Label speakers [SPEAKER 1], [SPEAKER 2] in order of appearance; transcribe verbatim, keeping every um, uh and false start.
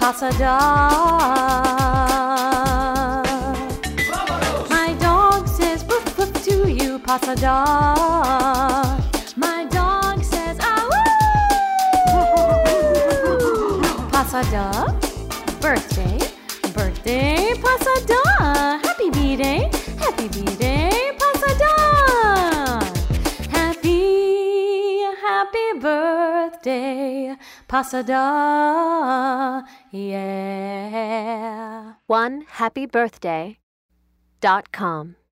[SPEAKER 1] Pasada. My dog says woof woof to you, Pasada. My dog says ah woo. Pasada. Birthday, birthday, Pasada. Happy B-Day, happy B-Day, Pasada. Happy, happy birthday, Pasada. Yeah.
[SPEAKER 2] one happy birthday dot com